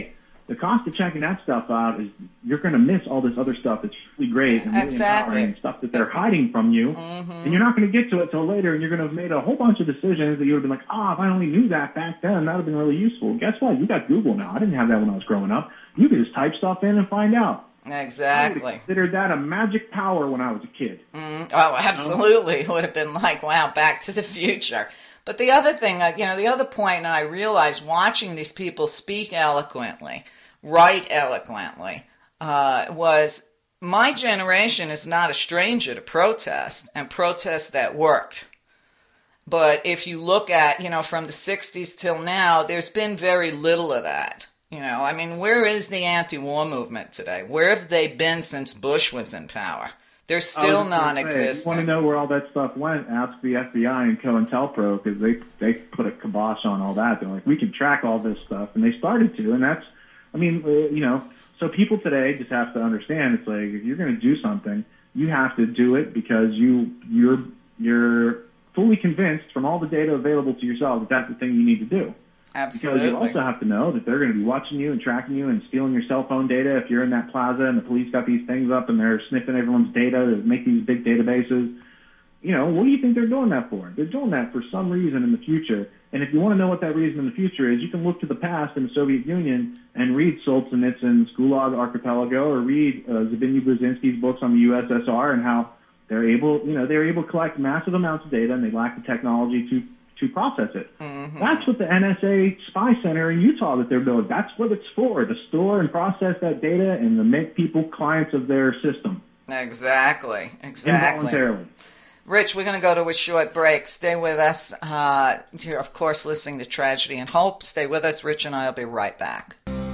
[SPEAKER 3] the cost of checking that stuff out is you're going to miss all this other stuff that's really great and really empowering, stuff that they're hiding from you, and you're not going to get to it till later, and you're going to have made a whole bunch of decisions that you would have been like, if I only knew that back then, that would have been really useful. Guess what? You got Google now. I didn't have that when I was growing up. You could just type stuff in and find out.
[SPEAKER 2] Exactly.
[SPEAKER 3] I would have considered that a magic power when I was a kid.
[SPEAKER 2] Oh, absolutely. It would have been like, wow, Back to the Future. But the other thing, the other point, and I realized watching these people speak eloquently, write eloquently, was my generation is not a stranger to protest, and protests that worked. But if you look at, from the 60s till now, there's been very little of that. Where is the anti-war movement today? Where have they been since Bush was in power? They're still non-existent.
[SPEAKER 3] If you want to know where all that stuff went, ask the FBI and COINTELPRO, because they put a kibosh on all that. They're like, we can track all this stuff, and they started to, and that's, so people today just have to understand, it's like, if you're going to do something, you have to do it because you're fully convinced from all the data available to yourself that that's the thing you need to do.
[SPEAKER 2] Absolutely.
[SPEAKER 3] Because you also have to know that they're going to be watching you and tracking you and stealing your cell phone data if you're in that plaza and the police got these things up and they're sniffing everyone's data to make these big databases. What do you think they're doing that for? They're doing that for some reason in the future. And if you want to know what that reason in the future is, you can look to the past in the Soviet Union and read Solzhenitsyn's Gulag Archipelago or read Zbigniew Brzezinski's books on the USSR and how they're able to collect massive amounts of data and they lack the technology to process it. That's what the NSA spy center in Utah that they're building. That's what it's for, to store and process that data and to make people clients of their system.
[SPEAKER 2] Exactly.
[SPEAKER 3] Involuntarily.
[SPEAKER 2] Rich, we're going to go to a short break. Stay with us. You're, of course, listening to Tragedy and Hope. Stay with us. Rich and I will be right back.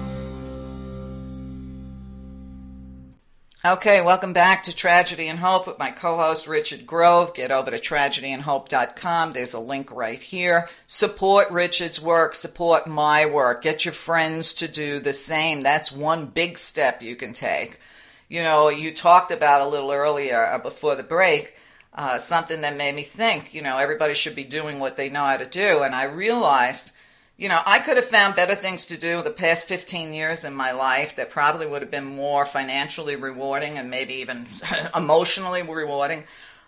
[SPEAKER 2] Okay, welcome back to Tragedy and Hope with my co-host Richard Grove. Get over to tragedyandhope.com. There's a link right here. Support Richard's work. Support my work. Get your friends to do the same. That's one big step you can take. You talked about a little earlier before the break, something that made me think, everybody should be doing what they know how to do. And I realized, I could have found better things to do the past 15 years in my life that probably would have been more financially rewarding and maybe even emotionally rewarding.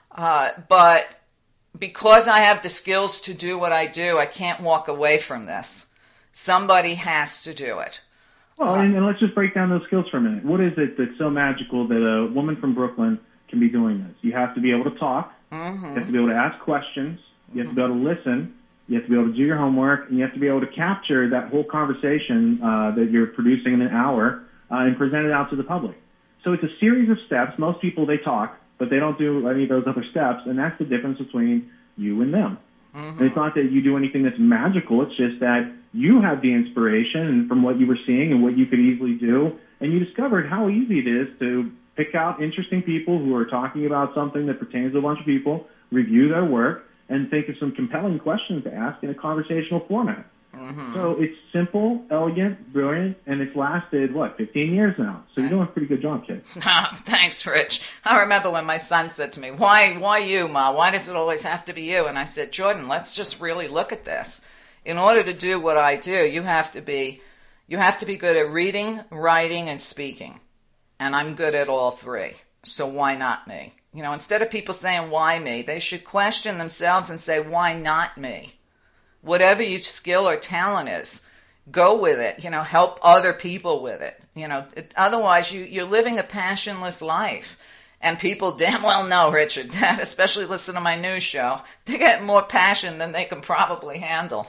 [SPEAKER 2] But because I have the skills to do what I do, I can't walk away from this. Somebody has to do it.
[SPEAKER 3] Well, and let's just break down those skills for a minute. What is it that's so magical that a woman from Brooklyn can be doing this? You have to be able to talk. You have to be able to ask questions. You have to be able to listen. You have to be able to do your homework, and you have to be able to capture that whole conversation that you're producing in an hour and present it out to the public. So it's a series of steps. Most people, they talk, but they don't do any of those other steps, and that's the difference between you and them. And it's not that you do anything that's magical. It's just that you have the inspiration from what you were seeing and what you could easily do, and you discovered how easy it is to pick out interesting people who are talking about something that pertains to a bunch of people, review their work, and think of some compelling questions to ask in a conversational format. So it's simple, elegant, brilliant, and it's lasted, 15 years now. So you're doing a pretty good job, kid.
[SPEAKER 2] Thanks, Rich. I remember when my son said to me, why you, Ma? Why does it always have to be you? And I said, Jordan, let's just really look at this. In order to do what I do, you have to be good at reading, writing, and speaking. And I'm good at all three. So why not me? Instead of people saying, why me, they should question themselves and say, why not me? Whatever your skill or talent is, go with it. Help other people with it. Otherwise, you're living a passionless life. And people damn well know, Richard, that, especially listen to my news show, they get more passion than they can probably handle.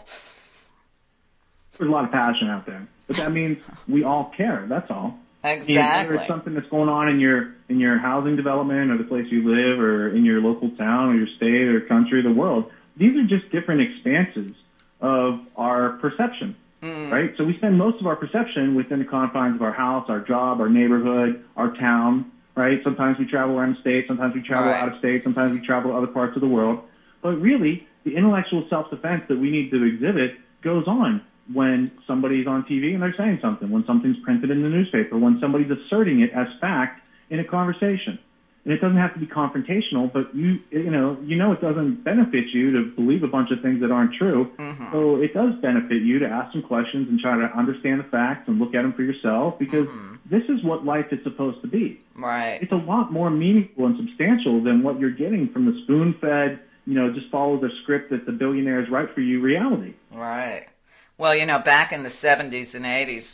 [SPEAKER 3] There's a lot of passion out there. But that means we all care, that's all.
[SPEAKER 2] Exactly.
[SPEAKER 3] Whether it's something that's going on in your housing development or the place you live or in your local town or your state or country or the world, these are just different expanses of our perception, right? So we spend most of our perception within the confines of our house, our job, our neighborhood, our town, right? Sometimes we travel around the state, sometimes we travel out of state, sometimes we travel to other parts of the world. But really, the intellectual self-defense that we need to exhibit goes on when somebody's on TV and they're saying something, when something's printed in the newspaper, when somebody's asserting it as fact in a conversation. And it doesn't have to be confrontational, but you know it doesn't benefit you to believe a bunch of things that aren't true. Mm-hmm. So it does benefit you to ask some questions and try to understand the facts and look at them for yourself, because this is what life is supposed to be.
[SPEAKER 2] Right.
[SPEAKER 3] It's a lot more meaningful and substantial than what you're getting from the spoon-fed, just follow the script that the billionaires write for you reality.
[SPEAKER 2] Right. Well, back in the 70s and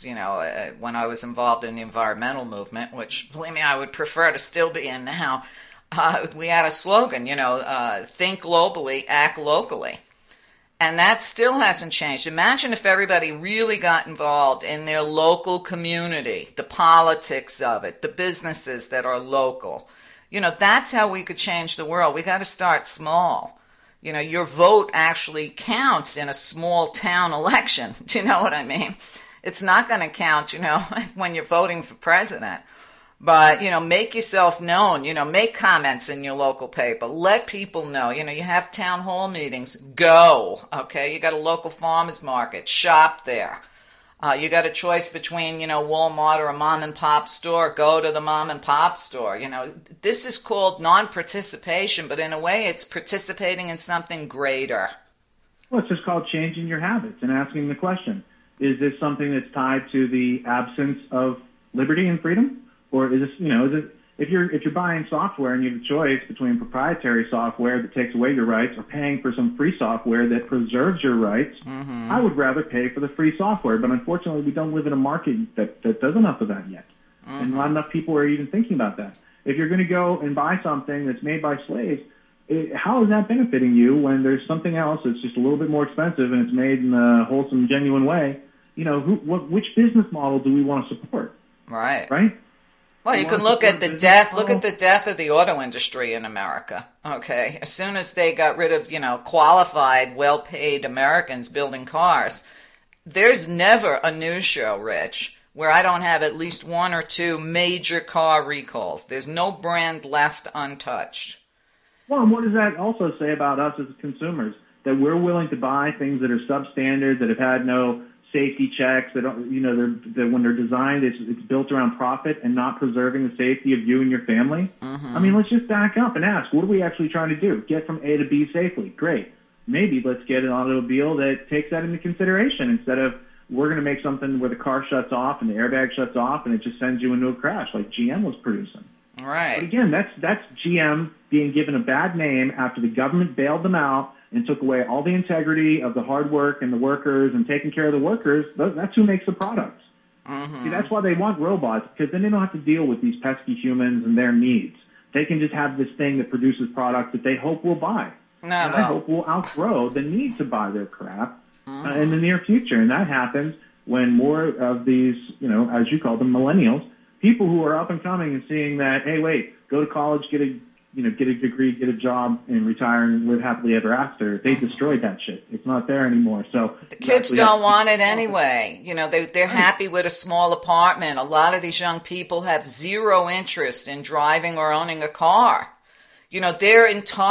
[SPEAKER 2] 80s, when I was involved in the environmental movement, which, believe me, I would prefer to still be in now, we had a slogan, think globally, act locally. And that still hasn't changed. Imagine if everybody really got involved in their local community, the politics of it, the businesses that are local. That's how we could change the world. We got to start small. Your vote actually counts in a small town election. Do you know what I mean? It's not going to count, when you're voting for president. But, make yourself known, make comments in your local paper. Let people know, you have town hall meetings. Go, okay? You got a local farmer's market. Shop there. You got a choice between, Walmart or a mom and pop store. Go to the mom and pop store. This is called non-participation, but in a way it's participating in something greater.
[SPEAKER 3] Well, it's just called changing your habits and asking the question, is this something that's tied to the absence of liberty and freedom? Or is this, if you're buying software and you have a choice between proprietary software that takes away your rights or paying for some free software that preserves your rights, I would rather pay for the free software. But unfortunately, we don't live in a market that does enough of that yet. And not enough people are even thinking about that. If you're going to go and buy something that's made by slaves, how is that benefiting you when there's something else that's just a little bit more expensive and it's made in a wholesome, genuine way? Which business model do we want to support?
[SPEAKER 2] Right.
[SPEAKER 3] Right?
[SPEAKER 2] Well, you can look at the death. Look at the death of the auto industry in America. Okay, as soon as they got rid of qualified, well-paid Americans building cars, there's never a news show, Rich, where I don't have at least one or two major car recalls. There's no brand left untouched.
[SPEAKER 3] Well, and what does that also say about us as consumers? That we're willing to buy things that are substandard, that have had no safety checks, that that when they're designed, it's built around profit and not preserving the safety of you and your family. I mean, let's just back up and ask, what are we actually trying to do? Get from A to B safely. Great. Maybe let's get an automobile that takes that into consideration instead of we're going to make something where the car shuts off and the airbag shuts off and it just sends you into a crash like GM was producing.
[SPEAKER 2] Right.
[SPEAKER 3] But again, that's GM being given a bad name after the government bailed them out and took away all the integrity of the hard work and the workers and taking care of the workers. That's who makes the products. See, that's why they want robots, because then they don't have to deal with these pesky humans and their needs. They can just have this thing that produces products that they hope will buy. I hope will outgrow the need to buy their crap in the near future. And that happens when more of these, as you call them, millennials, people who are up and coming and seeing that, hey, wait, go to college, get a degree, get a job, and retire and live happily ever after. They destroyed that shit. It's not there anymore. So
[SPEAKER 2] the kids don't want it anyway. They're happy with a small apartment. A lot of these young people have zero interest in driving or owning a car. Their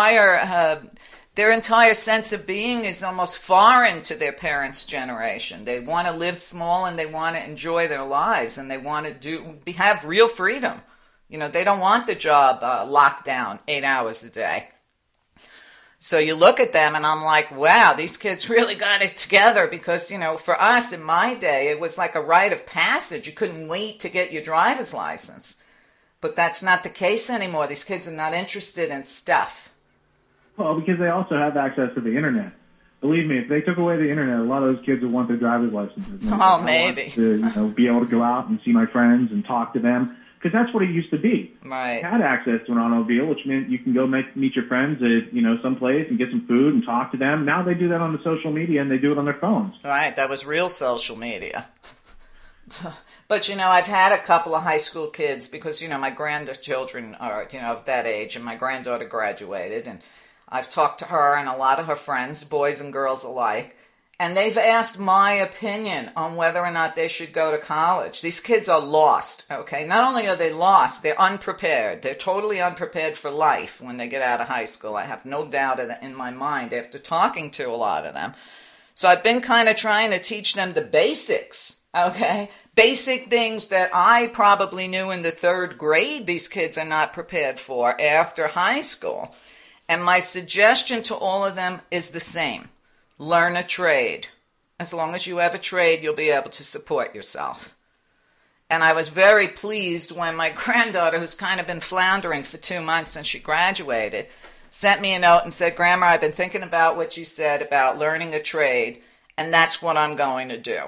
[SPEAKER 2] entire sense of being is almost foreign to their parents' generation. They want to live small and they want to enjoy their lives and they want to have real freedom. They don't want the job locked down 8 hours a day. So you look at them and I'm like, wow, these kids really got it together because, for us in my day, it was like a rite of passage. You couldn't wait to get your driver's license. But that's not the case anymore. These kids are not interested in stuff.
[SPEAKER 3] Well, because they also have access to the internet. Believe me, if they took away the internet, a lot of those kids would want their driver's licenses.
[SPEAKER 2] Maybe.
[SPEAKER 3] To be able to go out and see my friends and talk to them. Because that's what it used to be.
[SPEAKER 2] Right.
[SPEAKER 3] You had access to an automobile, which meant you can go meet your friends at some place and get some food and talk to them. Now they do that on the social media and they do it on their phones.
[SPEAKER 2] Right. That was real social media. But I've had a couple of high school kids because my grandchildren are of that age, and my granddaughter graduated, and I've talked to her and a lot of her friends, boys and girls alike. And they've asked my opinion on whether or not they should go to college. These kids are lost, okay? Not only are they lost, they're unprepared. They're totally unprepared for life when they get out of high school. I have no doubt of that in my mind after talking to a lot of them. So I've been kind of trying to teach them the basics Okay. Basic things that I probably knew in the third grade, these kids are not prepared for after high school. And my suggestion to all of them is the same. Learn a trade. As long as you have a trade, you'll be able to support yourself. And I was very pleased when my granddaughter, who's kind of been floundering for 2 months since she graduated, sent me a note and said, Grandma, I've been thinking about what you said about learning a trade, and that's what I'm going to do.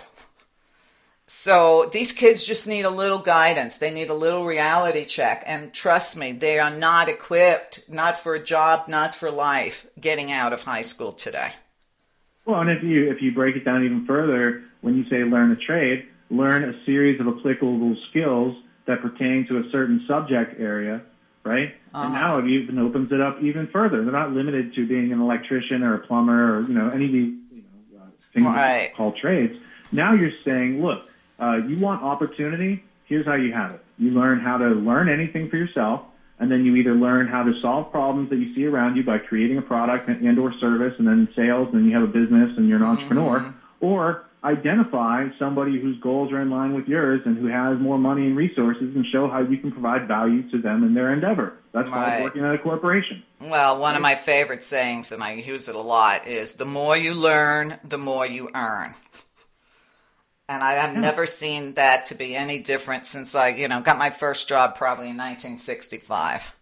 [SPEAKER 2] So these kids just need a little guidance. They need a little reality check. And trust me, they are not equipped, not for a job, not for life, getting out of high school today.
[SPEAKER 3] Well, and if you break it down even further, when you say learn a trade, learn a series of applicable skills that pertain to a certain subject area, right? And now it even opens it up even further. They're not limited to being an electrician or a plumber or, any of these things
[SPEAKER 2] Right.
[SPEAKER 3] called trades. Now you're saying, look, you want opportunity, here's how you have it. You learn how to learn anything for yourself, and then you either learn how to solve problems that you see around you by creating a product and or service, and then sales, and then you have a business and you're an entrepreneur, or identify somebody whose goals are in line with yours and who has more money and resources and show how you can provide value to them in their endeavor. That's called working at a corporation.
[SPEAKER 2] Well, one of my favorite sayings, and I use it a lot, is the more you learn, the more you earn. And I have never seen that to be any different since I, got my first job probably in 1965.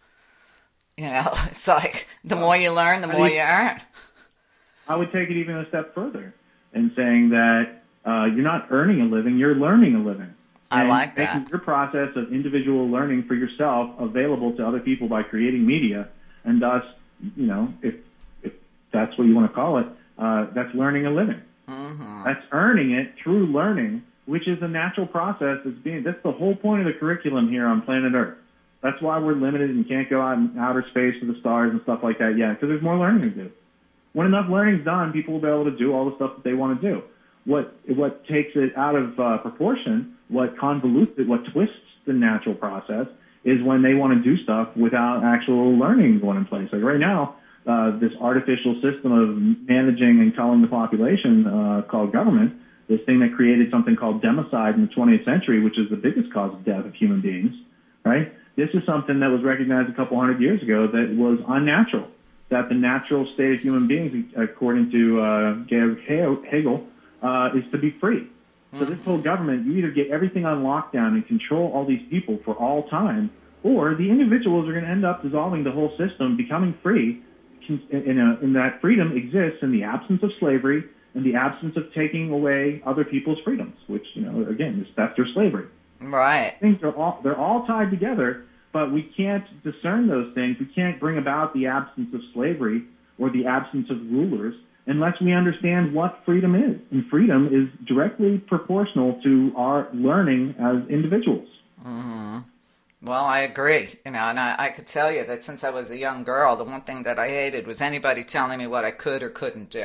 [SPEAKER 2] It's like the more you learn, the more you earn.
[SPEAKER 3] I would take it even a step further in saying that you're not earning a living, you're learning a living.
[SPEAKER 2] I like that.
[SPEAKER 3] Making your process of individual learning for yourself available to other people by creating media, and thus, if that's what you want to call it, that's learning a living. Mm-hmm. That's earning it through learning, which is a natural process. That's the whole point of the curriculum here on planet Earth. That's why we're limited and can't go out in outer space to the stars and stuff like that yet, because there's more learning to do. When enough learning's done, people will be able to do all the stuff that they want to do. What takes it out of proportion, what convolutes it, what twists the natural process, is when they want to do stuff without actual learning going in place. Like right now, this artificial system of managing and culling the population called government, this thing that created something called democide in the 20th century, which is the biggest cause of death of human beings, right? This is something that was recognized a couple hundred years ago that was unnatural, that the natural state of human beings, according to Georg Hegel, is to be free. So this whole government, you either get everything on lockdown and control all these people for all time, or the individuals are going to end up dissolving the whole system, becoming free, in that freedom exists in the absence of slavery and the absence of taking away other people's freedoms, which, again, is theft or slavery.
[SPEAKER 2] Right.
[SPEAKER 3] I think they're all tied together, but we can't discern those things. We can't bring about the absence of slavery or the absence of rulers unless we understand what freedom is. And freedom is directly proportional to our learning as individuals.
[SPEAKER 2] Mm-hmm. Well, I agree, and I could tell you that since I was a young girl, the one thing that I hated was anybody telling me what I could or couldn't do.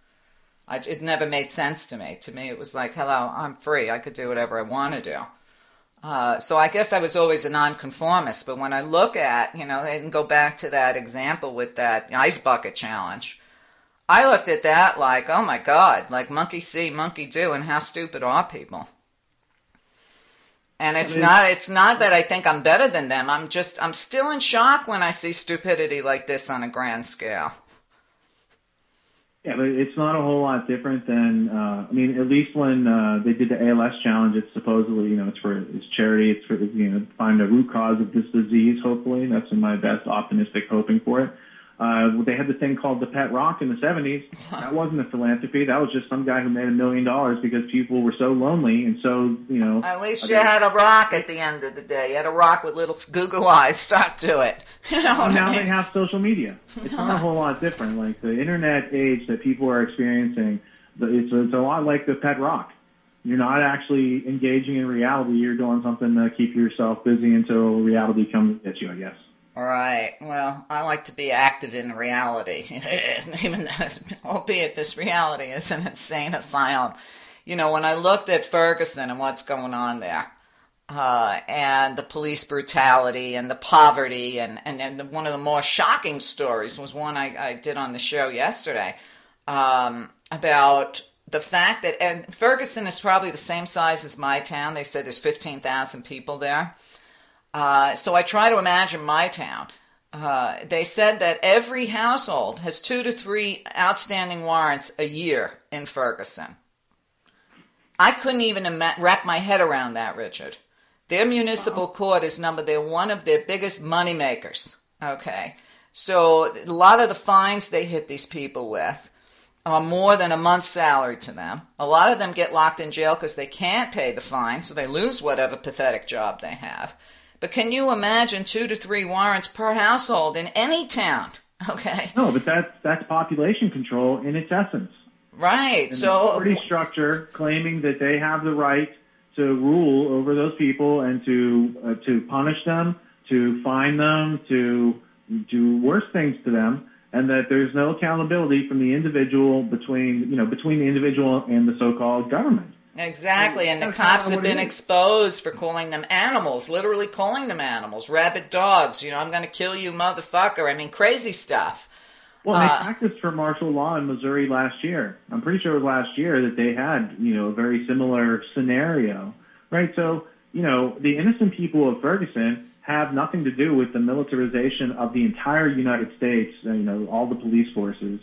[SPEAKER 2] It never made sense to me. To me, it was like, hello, I'm free. I could do whatever I want to do. So I guess I was always a nonconformist, but when I look at, and go back to that example with that ice bucket challenge, I looked at that like, oh my God, like monkey see, monkey do, and how stupid are people? And it's not that I think I'm better than them. I'm still in shock when I see stupidity like this on a grand scale.
[SPEAKER 3] Yeah, but it's not a whole lot different than, at least when they did the ALS challenge, it's supposedly, it's charity, it's for, find a root cause of this disease, hopefully. That's my best optimistic hoping for it. They had the thing called the Pet Rock in the 70s. That wasn't a philanthropy. That was just some guy who made $1 million because people were so lonely and so,
[SPEAKER 2] At least you had a rock at the end of the day. You had a rock with little Google eyes stuck to it.
[SPEAKER 3] Now they have social media. It's not a whole lot different. Like the internet age that people are experiencing, it's a lot like the Pet Rock. You're not actually engaging in reality. You're doing something to keep yourself busy until reality comes at you, I guess.
[SPEAKER 2] All right. Well, I like to be active in reality, even albeit this reality is an insane asylum. When I looked at Ferguson and what's going on there, and the police brutality and the poverty, and one of the more shocking stories was one I did on the show yesterday about the fact that, and Ferguson is probably the same size as my town. They said there's 15,000 people there. So I try to imagine my town. They said that every household has 2 to 3 outstanding warrants a year in Ferguson. I couldn't even wrap my head around that, Richard. Their municipal court is they're one of their biggest money makers. Okay. So a lot of the fines they hit these people with are more than a month's salary to them. A lot of them get locked in jail because they can't pay the fine, so they lose whatever pathetic job they have. But can you imagine 2 to 3 warrants per household in any town? Okay.
[SPEAKER 3] No, but that's population control in its essence.
[SPEAKER 2] Right.
[SPEAKER 3] And
[SPEAKER 2] so
[SPEAKER 3] authority structure claiming that they have the right to rule over those people and to punish them, to fine them, to do worse things to them, and that there's no accountability from the individual between the individual and the so-called government.
[SPEAKER 2] Exactly, and the cops have been exposed for calling them animals, literally calling them animals, rabid dogs. I'm going to kill you, motherfucker. I mean, crazy stuff.
[SPEAKER 3] Well, they practiced for martial law in Missouri last year. I'm pretty sure it was last year that they had, a very similar scenario, right? So, the innocent people of Ferguson have nothing to do with the militarization of the entire United States, all the police forces.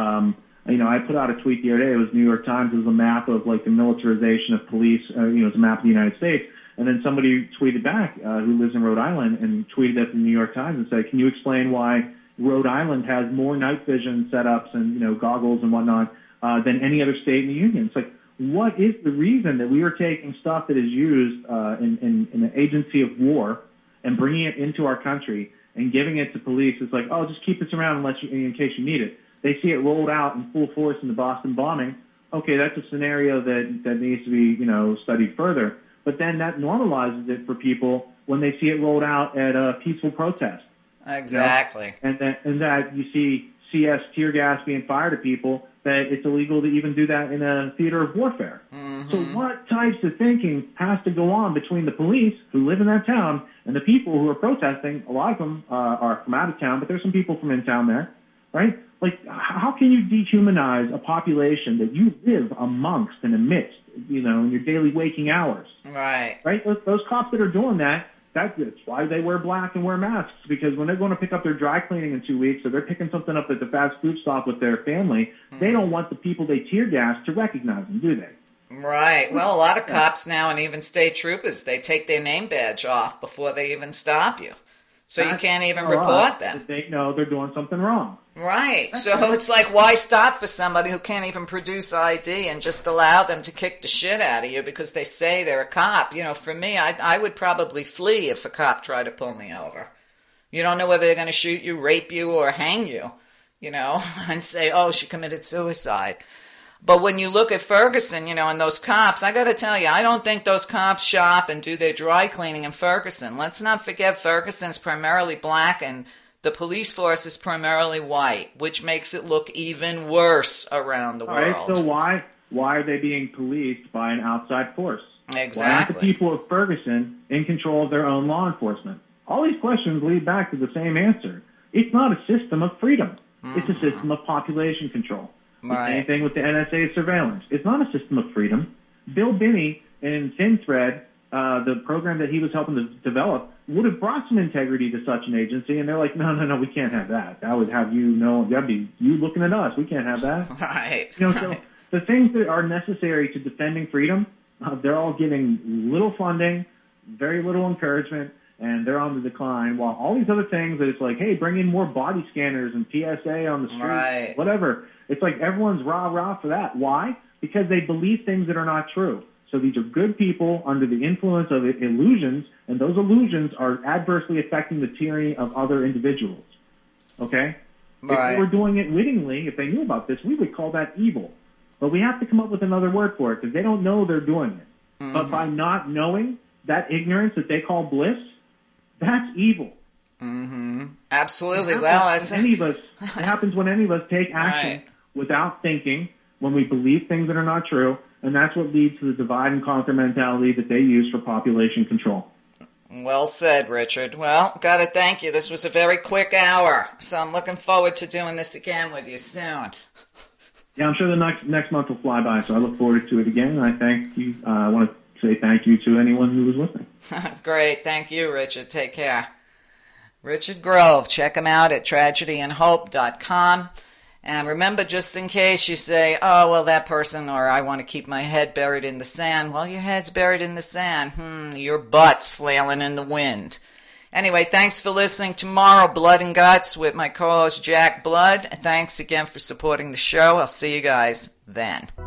[SPEAKER 3] I put out a tweet the other day. It was New York Times. It was a map of like the militarization of police. It's a map of the United States. And then somebody tweeted back who lives in Rhode Island and tweeted at the New York Times and said, "Can you explain why Rhode Island has more night vision setups and goggles and whatnot than any other state in the union?" It's like, what is the reason that we are taking stuff that is used in an agency of war and bringing it into our country and giving it to police? It's like, oh, just keep this around in case you need it. They see it rolled out in full force in the Boston bombing. Okay, that's a scenario that needs to be, studied further. But then that normalizes it for people when they see it rolled out at a peaceful protest.
[SPEAKER 2] Exactly.
[SPEAKER 3] And that you see CS tear gas being fired at people, that it's illegal to even do that in a theater of warfare. Mm-hmm. So what types of thinking has to go on between the police who live in that town and the people who are protesting? A lot of them are from out of town, but there's some people from in town there, right? Like, how can you dehumanize a population that you live amongst and amidst, in your daily waking hours?
[SPEAKER 2] Right.
[SPEAKER 3] Right? Those cops that are doing that, that's why they wear black and wear masks, because when they're going to pick up their dry cleaning in 2 weeks or they're picking something up at the fast food stop with their family, they don't want the people they tear gas to recognize them, do they?
[SPEAKER 2] Right. Well, a lot of cops now and even state troopers, they take their name badge off before they even stop you. So you can't even report them.
[SPEAKER 3] They know they're doing something wrong.
[SPEAKER 2] Right. So it's like, why stop for somebody who can't even produce ID and just allow them to kick the shit out of you because they say they're a cop? For me, I would probably flee if a cop tried to pull me over. You don't know whether they're going to shoot you, rape you, or hang you, and say, oh, she committed suicide. But when you look at Ferguson, and those cops, I got to tell you, I don't think those cops shop and do their dry cleaning in Ferguson. Let's not forget Ferguson's primarily black and the police force is primarily white, which makes it look even worse around the world.
[SPEAKER 3] All right, so why are they being policed by an outside force?
[SPEAKER 2] Exactly.
[SPEAKER 3] Why aren't the people of Ferguson in control of their own law enforcement? All these questions lead back to the same answer. It's not a system of freedom. It's a system of population control.
[SPEAKER 2] Right.
[SPEAKER 3] The same thing with the NSA surveillance. It's not a system of freedom. Bill Binney in FinThread, the program that he was helping to develop, would have brought some integrity to such an agency, and they're like, no, we can't have that. That would have that'd be you looking at us. We can't have that.
[SPEAKER 2] Right.
[SPEAKER 3] So the things that are necessary to defending freedom, they're all getting little funding, very little encouragement, and they're on the decline, while all these other things that it's like, hey, bring in more body scanners and PSA on the street,
[SPEAKER 2] right,
[SPEAKER 3] whatever. It's like everyone's rah-rah for that. Why? Because they believe things that are not true. So these are good people under the influence of illusions, and those illusions are adversely affecting the tyranny of other individuals. Okay?
[SPEAKER 2] Right.
[SPEAKER 3] If they were doing it wittingly, if they knew about this, we would call that evil. But we have to come up with another word for it, because they don't know they're doing it. Mm-hmm. But by not knowing, that ignorance that they call bliss, that's evil.
[SPEAKER 2] Mm-hmm. Absolutely.
[SPEAKER 3] It happens when any of us take action without thinking, when we believe things that are not true, and that's what leads to the divide and conquer mentality that they use for population control.
[SPEAKER 2] Well said, Richard. Well, gotta thank you. This was a very quick hour, so I'm looking forward to doing this again with you soon.
[SPEAKER 3] Yeah, I'm sure the next month will fly by, so I look forward to it again. And I thank you. I want to say thank you to anyone who was listening.
[SPEAKER 2] Great. Thank you, Richard. Take care. Richard Grove. Check him out at tragedyandhope.com. And remember, just in case you say, oh, well, that person, or I want to keep my head buried in the sand. Well, your head's buried in the sand. Your butt's flailing in the wind. Anyway, thanks for listening. Tomorrow, Blood and Guts with my co-host Jack Blood. Thanks again for supporting the show. I'll see you guys then.